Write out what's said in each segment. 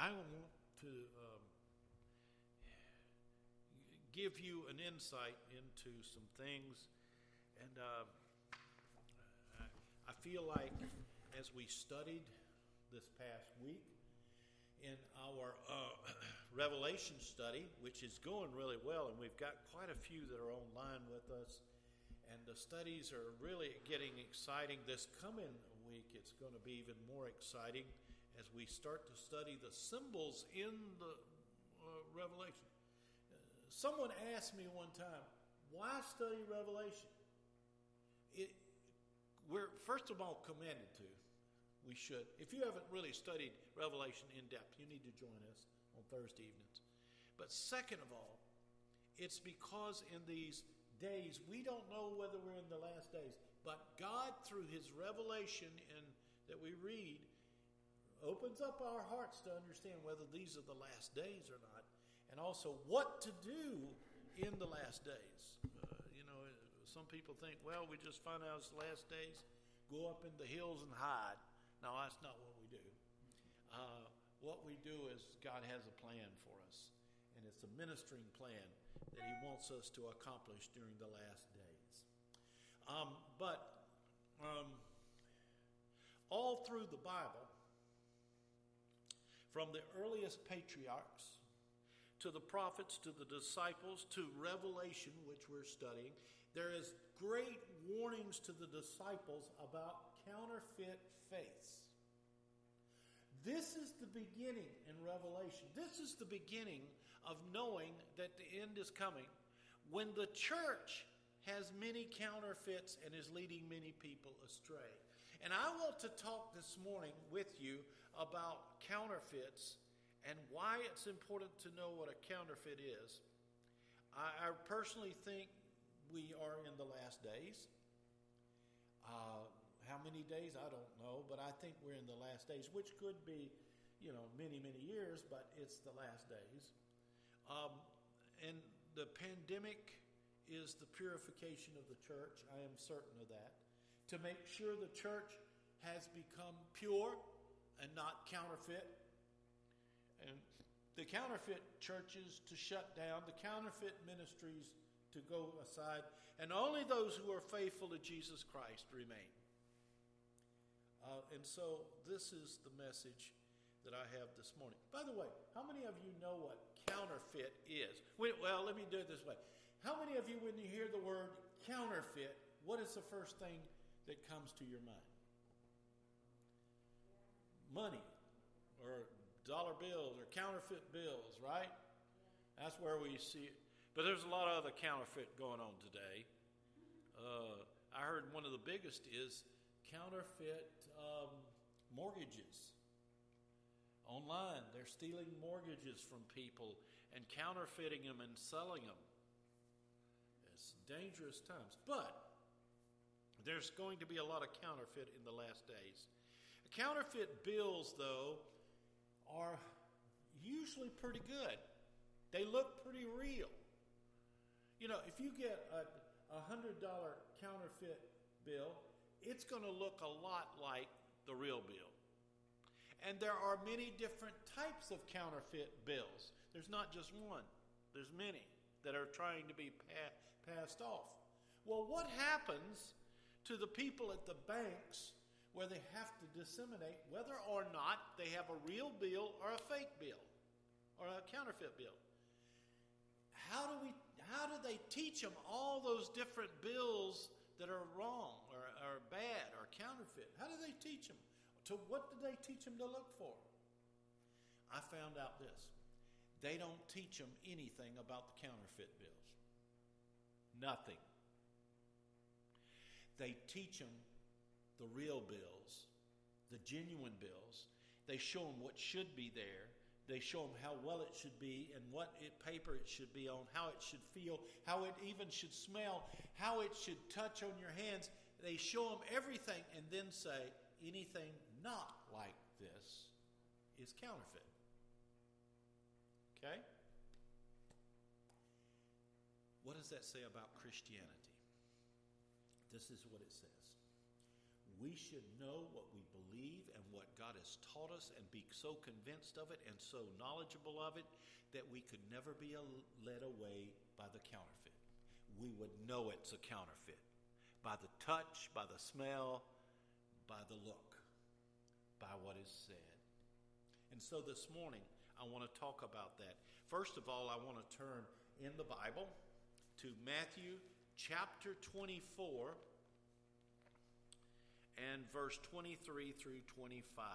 I want to give you an insight into some things, and I feel like as we studied this past week in our Revelation study, which is going really well, and we've got quite a few that are online with us, and the studies are really getting exciting. This coming week, it's going to be even more exciting as we start to study the symbols in the Revelation. Someone asked me one time, why study Revelation? We're, first of all, commanded to. We should. If you haven't really studied Revelation in depth, you need to join us on Thursday evenings. But second of all, it's because in these days, we don't know whether we're in the last days, but God, through His revelation that we read, opens up our hearts to understand whether these are the last days or not, and also what to do in the last days. Some people think, well, we just find out it's the last days, go up in the hills and hide. No, that's not what we do. What we do is God has a plan for us, and it's a ministering plan that He wants us to accomplish during the last days. But all through the Bible, from the earliest patriarchs to the prophets, to the disciples, to Revelation, which we're studying, there is great warnings to the disciples about counterfeit faiths. This is the beginning in Revelation. This is the beginning of knowing that the end is coming, when the church has many counterfeits and is leading many people astray. And I want to talk this morning with you about counterfeits and why it's important to know what a counterfeit is. I personally think we are in the last days. How many days, I don't know, but I think we're in the last days, which could be, many, many years, but it's the last days. And the pandemic is the purification of the church. I am certain of that. To make sure the church has become pure and not counterfeit. And the counterfeit churches to shut down, the counterfeit ministries to go aside, and only those who are faithful to Jesus Christ remain. And so this is the message that I have this morning. By the way, how many of you know what counterfeit is? Well, let me do it this way. How many of you, when you hear the word counterfeit, what is the first thing that comes to your mind? Money, or dollar bills, or counterfeit bills, right? That's where we see it. But there's a lot of other counterfeit going on today. I heard one of the biggest is counterfeit mortgages. Online, they're stealing mortgages from people and counterfeiting them and selling them. It's dangerous times. But there's going to be a lot of counterfeit in the last days. Counterfeit bills, though, are usually pretty good. They look pretty real. If you get a $100 counterfeit bill, it's going to look a lot like the real bill. And there are many different types of counterfeit bills. There's not just one. There's many that are trying to be passed off. Well, what happens to the people at the banks where they have to disseminate whether or not they have a real bill or a fake bill or a counterfeit bill? How do they teach them all those different bills that are wrong or bad or counterfeit? How do they teach them? What do they teach them to look for? I found out this. They don't teach them anything about the counterfeit bills. Nothing. They teach them the real bills, the genuine bills. They show them what should be there. They show them how well it should be and what paper it should be on, how it should feel, how it even should smell, how it should touch on your hands. They show them everything and then say, anything not like this is counterfeit. Okay? What does that say about Christianity? This is what it says. we should know what we believe and what God has taught us and be so convinced of it and so knowledgeable of it that we could never be led away by the counterfeit. We would know it's a counterfeit by the touch, by the smell, by the look, by what is said. And so this morning, I want to talk about that. First of all, I want to turn in the Bible to Matthew chapter 24 and verse 23 through 25.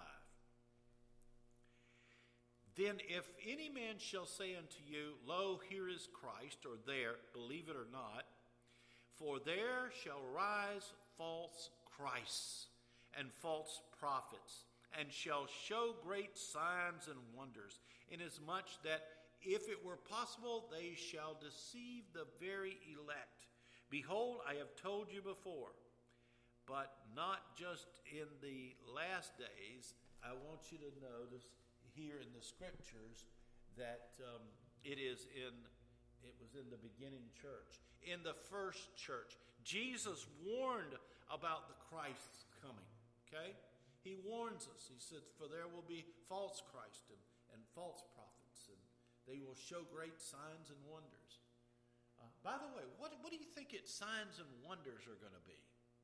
Then if any man shall say unto you, Lo, here is Christ, or there, believe it or not, for there shall rise false Christs and false prophets, and shall show great signs and wonders, inasmuch that if it were possible, they shall deceive the very elect. Behold, I have told you before. But not just in the last days. I want you to notice here in the scriptures that it was in the beginning church. In the first church, Jesus warned about the Christ's coming. Okay? He warns us. He said, for there will be false Christ and false prophets, and they will show great signs and wonders. By the way, what do you think its signs and wonders are going to be?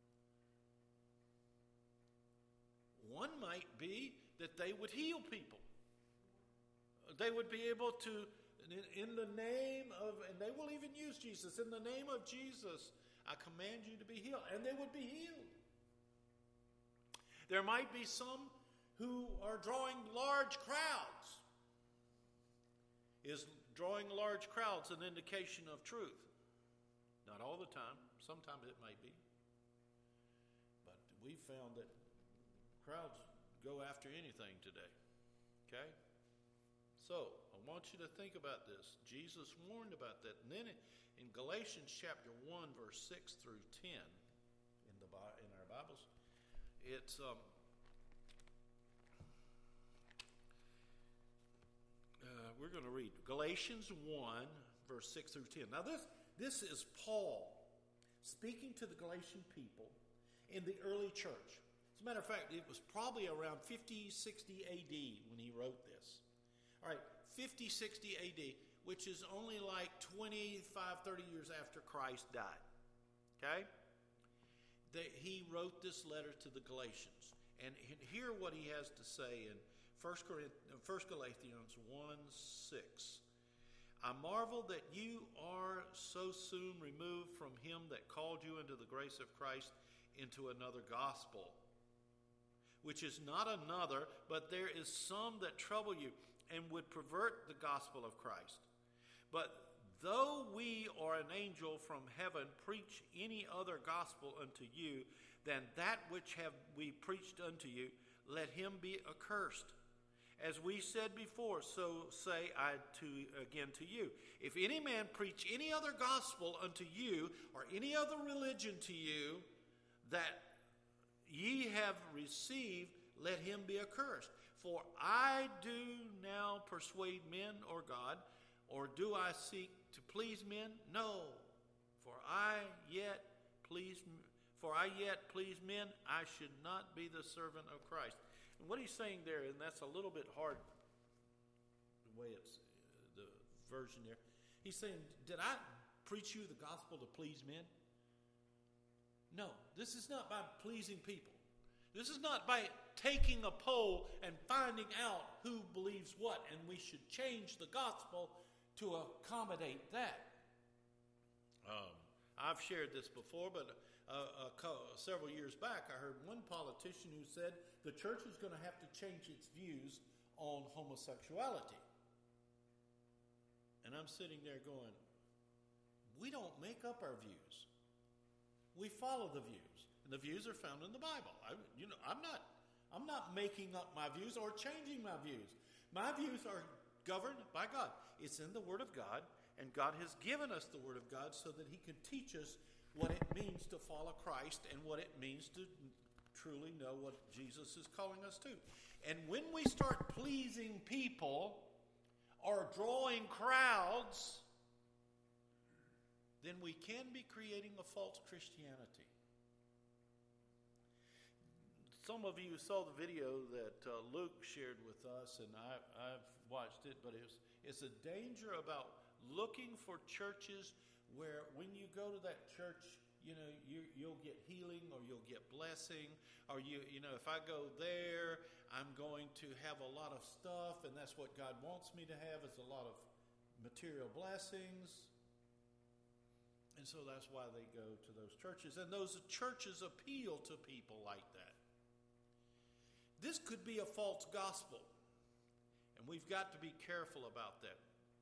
One might be that they would heal people. They would be able to, in the name of, and they will even use Jesus, in the name of Jesus, I command you to be healed. And they would be healed. There might be some who are drawing large crowds. Is drawing large crowds an indication of truth? Not all the time. Sometimes it might be. But we found that crowds go after anything today. Okay? So, I want you to think about this. Jesus warned about that. And then in Galatians chapter 1, verse 6 through 10, in our Bibles, it's we're going to read Galatians 1, verse 6 through 10. Now this is Paul speaking to the Galatian people in the early church. As a matter of fact, it was probably around 50, 60 AD when he wrote this. All right, 50, 60 AD, which is only like 25, 30 years after Christ died. Okay? He wrote this letter to the Galatians. And hear what he has to say in 1 Galatians 1:6. I marvel that you are so soon removed from him that called you into the grace of Christ into another gospel, which is not another, but there is some that trouble you and would pervert the gospel of Christ. But though we or an angel from heaven preach any other gospel unto you than that which have we preached unto you, let him be accursed. As we said before, so say I again to you. If any man preach any other gospel unto you, or any other religion to you, that ye have received, let him be accursed. For I do now persuade men or God, or do I seek to please men? No. For I yet please men, I should not be the servant of Christ. And what he's saying there, and that's a little bit hard, the way it's the version there. He's saying, did I preach you the gospel to please men? No, this is not by pleasing people. This is not by taking a poll and finding out who believes what, and we should change the gospel to accommodate that. I've shared this before, but several years back, I heard one politician who said the church is going to have to change its views on homosexuality. And I'm sitting there going, we don't make up our views. We follow the views. And the views are found in the Bible. I'm not making up my views or changing my views. My views are governed by God. It's in the Word of God, and God has given us the Word of God so that He can teach us what it means to follow Christ and what it means to truly know what Jesus is calling us to. And when we start pleasing people or drawing crowds, then we can be creating a false Christianity. Some of you saw the video that Luke shared with us, and I've watched it, but it's a danger about looking for churches where when you go to that church, you'll get healing or you'll get blessing, or if I go there, I'm going to have a lot of stuff, and that's what God wants me to have, is a lot of material blessings. And so that's why they go to those churches, and those churches appeal to people like that. This could be a false gospel, and we've got to be careful about that.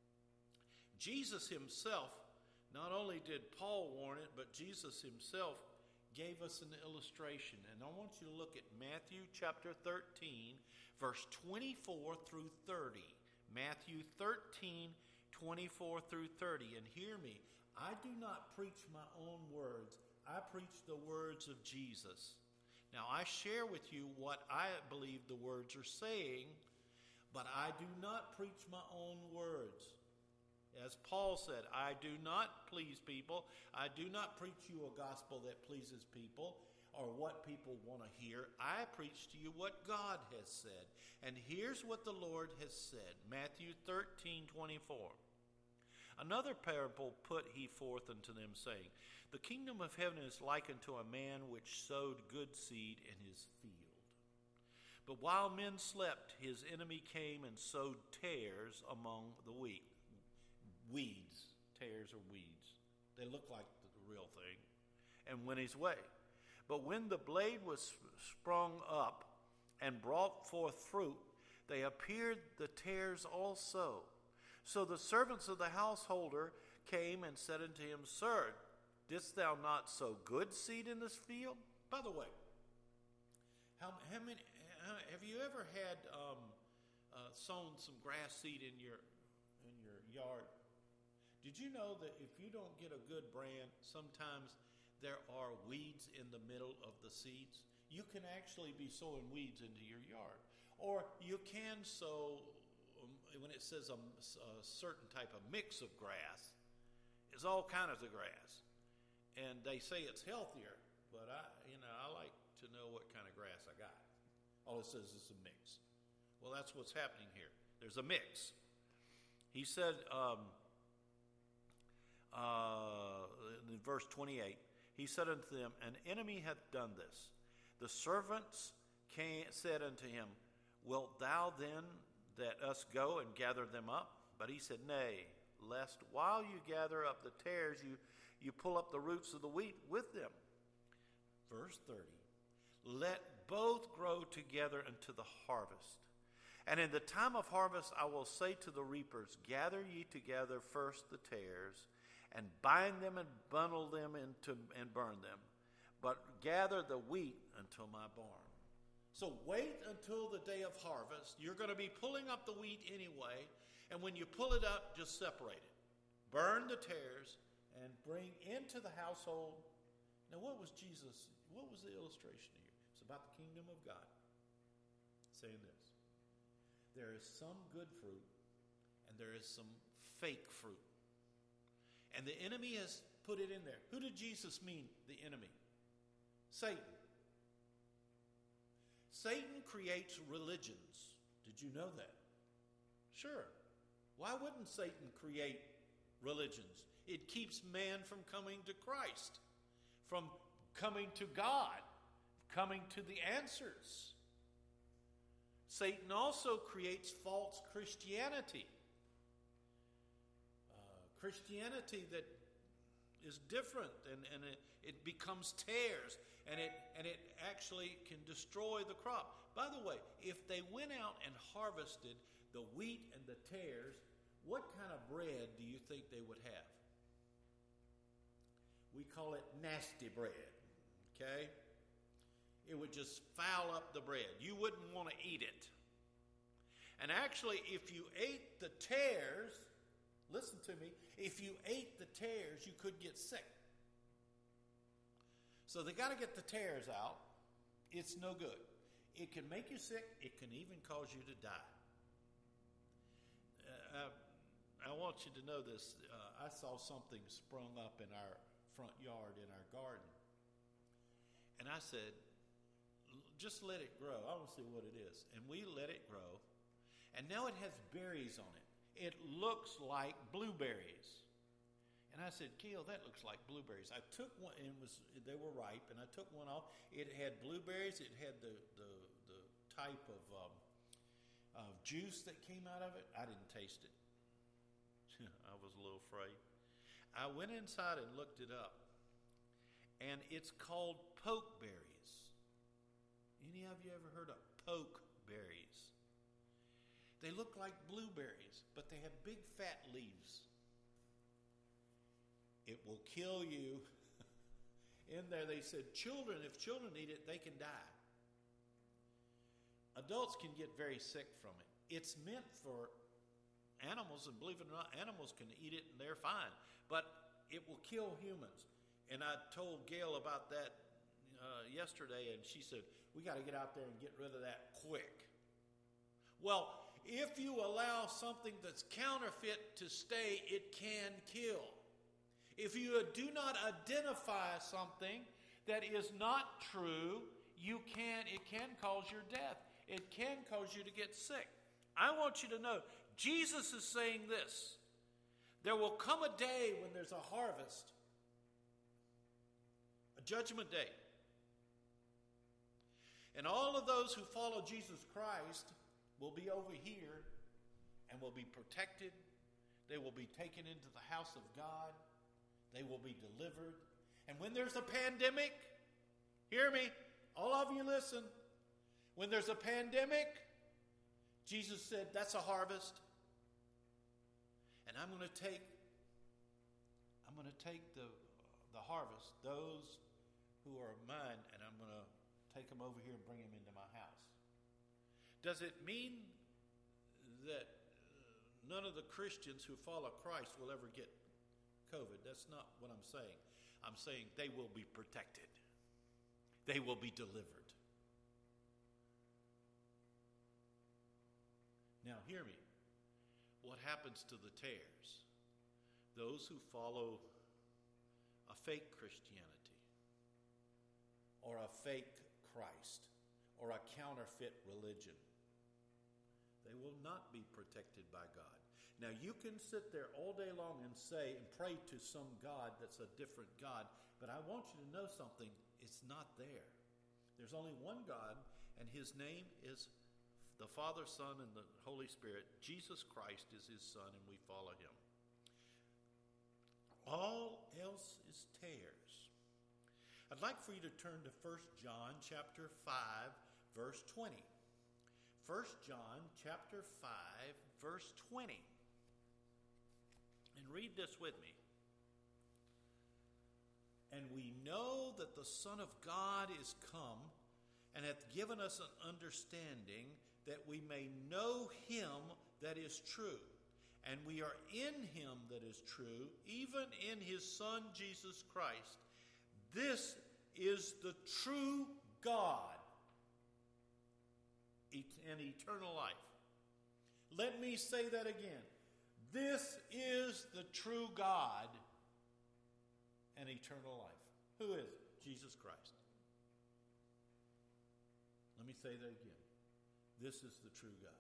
Jesus himself, not only did Paul warn it, but Jesus himself gave us an illustration. And I want you to look at Matthew chapter 13, verse 24 through 30. Matthew 13, 24 through 30. And hear me, I do not preach my own words. I preach the words of Jesus. Now, I share with you what I believe the words are saying, but I do not preach my own words. As Paul said, I do not please people. I do not preach you a gospel that pleases people or what people want to hear. I preach to you what God has said. And here's what the Lord has said. Matthew 13, 24. Another parable put he forth unto them, saying, The kingdom of heaven is likened to a man which sowed good seed in his field. But while men slept, his enemy came and sowed tares among the wheat. Weeds. Tares are weeds. They look like the real thing. And went his way. But when the blade was sprung up and brought forth fruit, they appeared the tares also. So the servants of the householder came and said unto him, Sir, didst thou not sow good seed in this field? By the way, how many have you ever had sown some grass seed in your yard? Did you know that if you don't get a good brand, sometimes there are weeds in the middle of the seeds? You can actually be sowing weeds into your yard. Or you can sow, when it says a certain type of mix of grass, it's all kinds of grass. And they say it's healthier, but I like to know what kind of grass I got. All it says is a mix. Well, that's what's happening here. There's a mix. He said, in verse 28, he said unto them, An enemy hath done this. The servants said unto him, Wilt thou then that us go and gather them up? But he said, Nay, lest while you gather up the tares, you pull up the roots of the wheat with them. Verse 30, Let both grow together unto the harvest. And in the time of harvest I will say to the reapers, Gather ye together first the tares, and bind them and bundle them and burn them, but gather the wheat until my barn. So wait until the day of harvest. You're going to be pulling up the wheat anyway, and when you pull it up, just separate it. Burn the tares and bring into the household. Now what was the illustration here? It's about the kingdom of God. Saying this, there is some good fruit and there is some fake fruit. And the enemy has put it in there. Who did Jesus mean, the enemy? Satan. Satan creates religions. Did you know that? Sure. Why wouldn't Satan create religions? It keeps man from coming to Christ, from coming to God, coming to the answers. Satan also creates false Christianity. Christianity that is different, and it becomes tares, and it actually can destroy the crop. By the way, if they went out and harvested the wheat and the tares, what kind of bread do you think they would have? We call it nasty bread, okay? It would just foul up the bread. You wouldn't want to eat it. And actually, if you ate the tares, listen to me, if you ate the tares, you could get sick. So they got to get the tares out. It's no good. It can make you sick. It can even cause you to die. I want you to know this. I saw something sprung up in our front yard, in our garden. And I said, just let it grow. I want to see what it is. And we let it grow. And now it has berries on it. It looks like blueberries. And I said, Keel, that looks like blueberries. I took one, and they were ripe, and I took one off. It had blueberries. It had the type of juice that came out of it. I didn't taste it. I was a little afraid. I went inside and looked it up. And it's called pokeberries. Any of you ever heard of pokeberries? They look like blueberries, but they have big fat leaves. It will kill you. In there they said, if children eat it, they can die. Adults can get very sick from it. It's meant for animals, and believe it or not, animals can eat it and they're fine. But it will kill humans. And I told Gail about that yesterday, and she said, we got to get out there and get rid of that quick. Well, if you allow something that's counterfeit to stay, it can kill. If you do not identify something that is not true, it can cause your death. It can cause you to get sick. I want you to know, Jesus is saying this. There will come a day when there's a harvest, a judgment day. And all of those who follow Jesus Christ will be over here and will be protected. They will be taken into the house of God. They will be delivered. And when there's a pandemic, hear me, all of you listen. When there's a pandemic, Jesus said, that's a harvest. And I'm going to take the harvest, those who are mine, and I'm going to take them over here and bring them into my house. Does it mean that none of the Christians who follow Christ will ever get COVID? That's not what I'm saying. I'm saying they will be protected. They will be delivered. Now hear me. What happens to the tares? Those who follow a fake Christianity or a fake Christ or a counterfeit religion, they will not be protected by God. Now you can sit there all day long and say and pray to some God that's a different God, but I want you to know something. It's not there. There's only one God, and his name is the Father, Son, and the Holy Spirit. Jesus Christ is his Son, and we follow him. All else is tares. I'd like for you to turn to 1 John chapter 5, verse 20. 1 John chapter 5, verse 20. And read this with me. And we know that the Son of God is come, and hath given us an understanding that we may know him that is true. And we are in him that is true, even in his Son Jesus Christ. This is the true God and eternal life. Let me say that again. This is the true God and eternal life. Who is it? Jesus Christ. Let me say that again. This is the true God.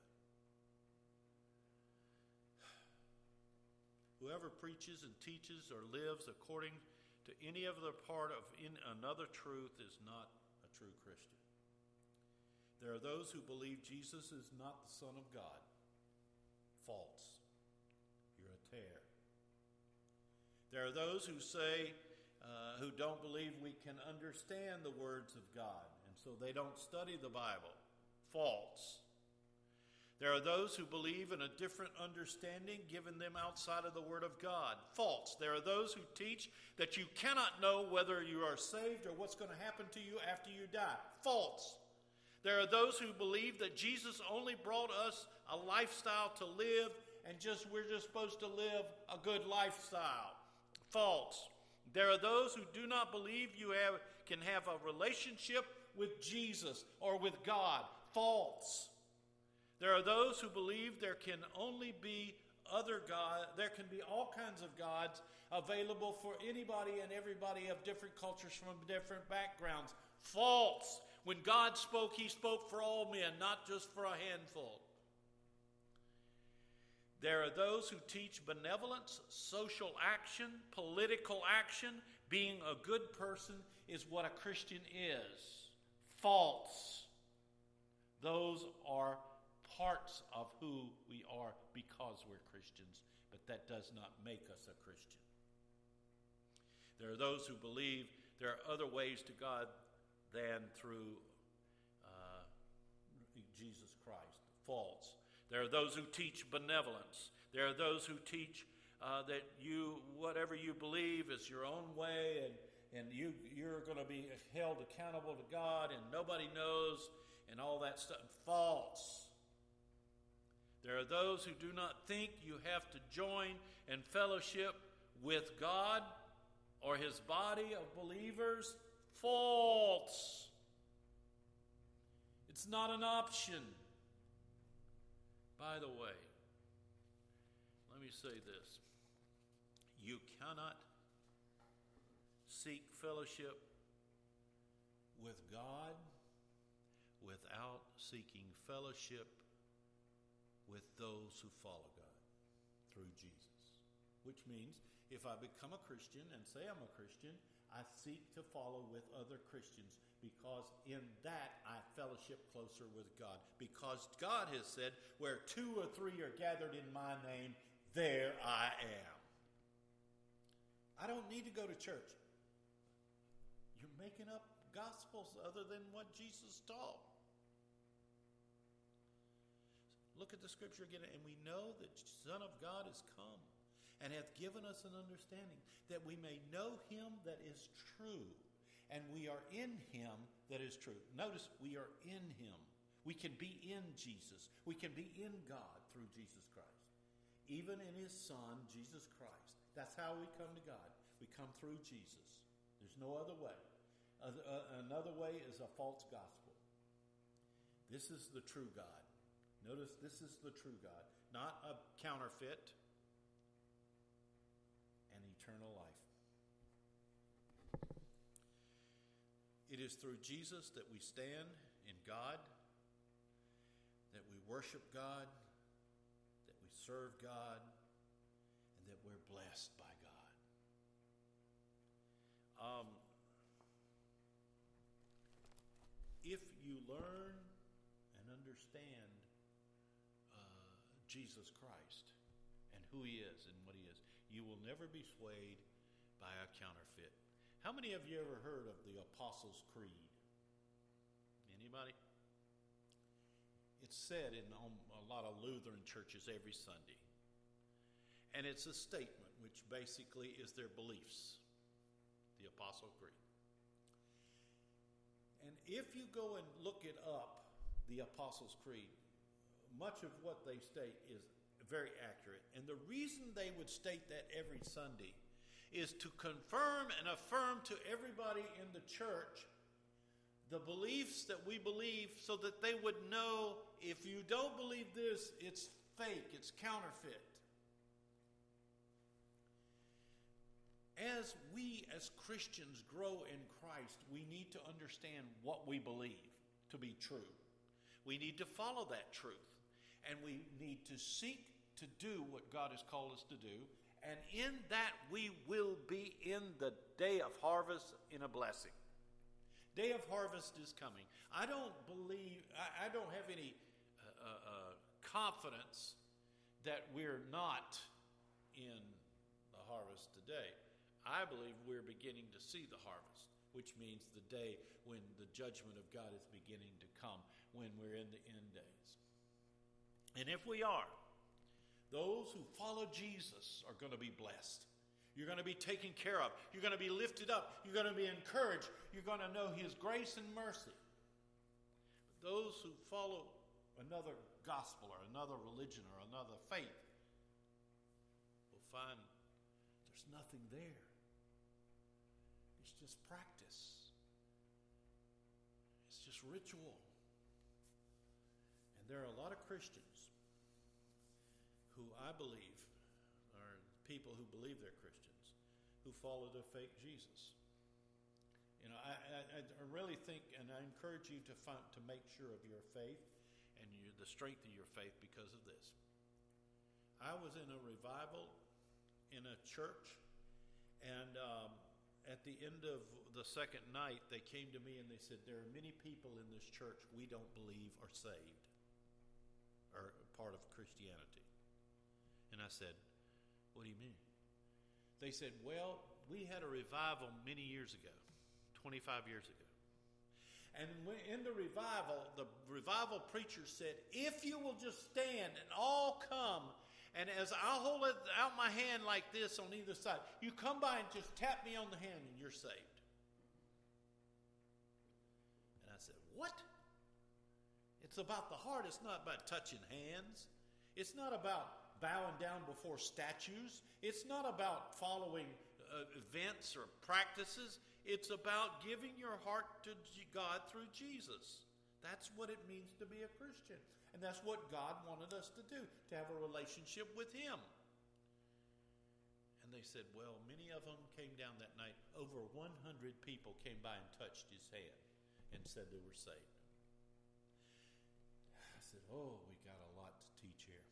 Whoever preaches and teaches or lives according to any other part of another truth is not a true Christian. There are those who believe Jesus is not the Son of God. False. You're a tare. There are those who say, who don't believe we can understand the words of God, and so they don't study the Bible. False. There are those who believe in a different understanding given them outside of the Word of God. False. There are those who teach that you cannot know whether you are saved or what's going to happen to you after you die. False. There are those who believe that Jesus only brought us a lifestyle to live and we're just supposed to live a good lifestyle. False. There are those who do not believe you can have a relationship with Jesus or with God. False. There are those who believe there can only be other gods. There can be all kinds of gods available for anybody and everybody of different cultures from different backgrounds. False. When God spoke, he spoke for all men, not just for a handful. There are those who teach benevolence, social action, political action. Being a good person is what a Christian is. False. Those are parts of who we are because we're Christians, but that does not make us a Christian. There are those who believe there are other ways to God than through Jesus Christ. False. There are those who teach benevolence. There are those who teach that whatever you believe is your own way, and you're going to be held accountable to God, and nobody knows, and all that stuff. False. There are those who do not think you have to join and fellowship with God or his body of believers. False. It's not an option. By the way, let me say this. You cannot seek fellowship with God without seeking fellowship with those who follow God through Jesus. Which means if I become a Christian and say I'm a Christian, I seek to follow with other Christians, because in that I fellowship closer with God. Because God has said, where 2 or 3 are gathered in my name, there I am. I don't need to go to church. You're making up gospels other than what Jesus taught. Look at the scripture again. And we know that the Son of God is come and hath given us an understanding that we may know him that is true. And we are in him that is true. Notice, we are in him. We can be in Jesus. We can be in God through Jesus Christ. Even in his Son, Jesus Christ. That's how we come to God. We come through Jesus. There's no other way. Another way is a false gospel. This is the true God. Notice, this is the true God, not a counterfeit, and eternal life. It is through Jesus that we stand in God, that we worship God, that we serve God, and that we're blessed by God. If you learn and understand Jesus Christ and who he is and what he is, you will never be swayed by a counterfeit. How many of you ever heard of the Apostles' Creed? Anybody? It's said in a lot of Lutheran churches every Sunday. And it's a statement which basically is their beliefs. The Apostles' Creed. And if you go and look it up, the Apostles' Creed, much of what they state is very accurate. And the reason they would state that every Sunday is to confirm and affirm to everybody in the church the beliefs that we believe, so that they would know, if you don't believe this, it's fake, it's counterfeit. As we as Christians grow in Christ, we need to understand what we believe to be true. We need to follow that truth. And we need to seek to do what God has called us to do. And in that we will be in the day of harvest in a blessing. Day of harvest is coming. I don't have any confidence that we're not in the harvest today. I believe we're beginning to see the harvest, which means the day when the judgment of God is beginning to come, when we're in the end days. And if we are, those who follow Jesus are going to be blessed. You're going to be taken care of. You're going to be lifted up. You're going to be encouraged. You're going to know his grace and mercy. But those who follow another gospel or another religion or another faith will find there's nothing there. It's just practice. It's just ritual. And there are a lot of Christians who I believe are people who believe they're Christians, who follow the fake Jesus. I really think, and I encourage you to make sure of your faith and the strength of your faith because of this. I was in a revival in a church, and at the end of the second night, they came to me and they said, there are many people in this church we don't believe are saved or part of Christianity. And I said, what do you mean? They said, well, we had a revival many years ago, 25 years ago. And in the revival preacher said, if you will just stand and all come, and as I hold out my hand like this on either side, you come by and just tap me on the hand and you're saved. And I said, what? It's about the heart. It's not about touching hands. It's not about bowing down before statues. It's not about following events or practices. It's about giving your heart to God through Jesus. That's what it means to be a Christian. And that's what God wanted us to do, to have a relationship with Him. And they said, well, many of them came down that night. Over 100 people came by and touched his hand and said they were saved. I said, oh, we got a lot to teach here.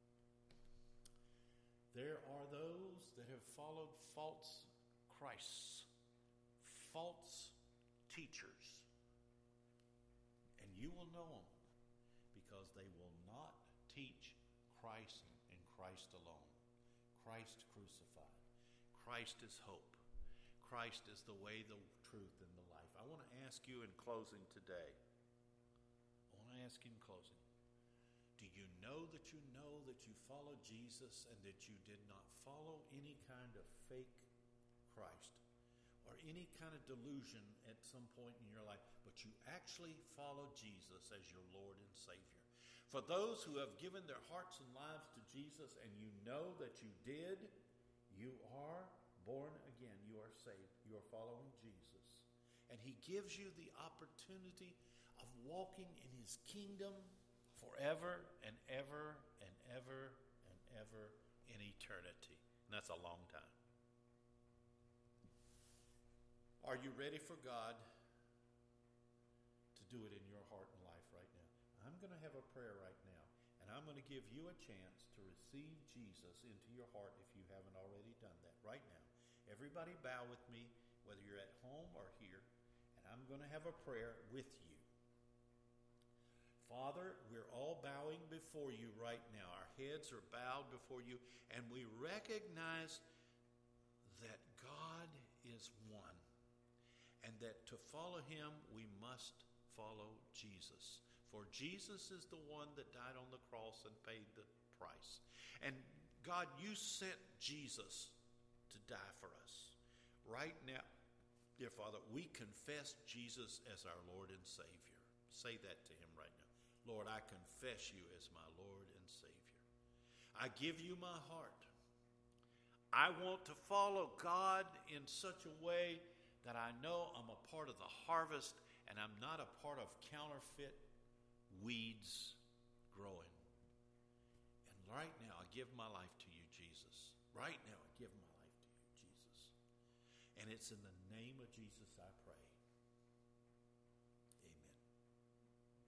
There are those that have followed false Christs, false teachers. And you will know them because they will not teach Christ and Christ alone. Christ crucified. Christ is hope. Christ is the way, the truth, and the life. I want to ask you in closing today. Do you know that you follow Jesus and that you did not follow any kind of fake Christ or any kind of delusion at some point in your life, but you actually follow Jesus as your Lord and Savior? For those who have given their hearts and lives to Jesus and you know that you did, you are born again. You are saved. You are following Jesus. And He gives you the opportunity of walking in His kingdom forever and ever and ever and ever in eternity. And that's a long time. Are you ready for God to do it in your heart and life right now? I'm going to have a prayer right now, and I'm going to give you a chance to receive Jesus into your heart if you haven't already done that right now. Everybody bow with me, whether you're at home or here, and I'm going to have a prayer with you. Father, we're all bowing before you right now. Our heads are bowed before you, and we recognize that God is one, and that to follow Him, we must follow Jesus. For Jesus is the one that died on the cross and paid the price. And God, you sent Jesus to die for us. Right now, dear Father, we confess Jesus as our Lord and Savior. Say that to Him right now. Lord, I confess you as my Lord and Savior. I give you my heart. I want to follow God in such a way that I know I'm a part of the harvest and I'm not a part of counterfeit weeds growing. And right now, I give my life to you, Jesus. Right now, I give my life to you, Jesus. And it's in the name of Jesus I pray.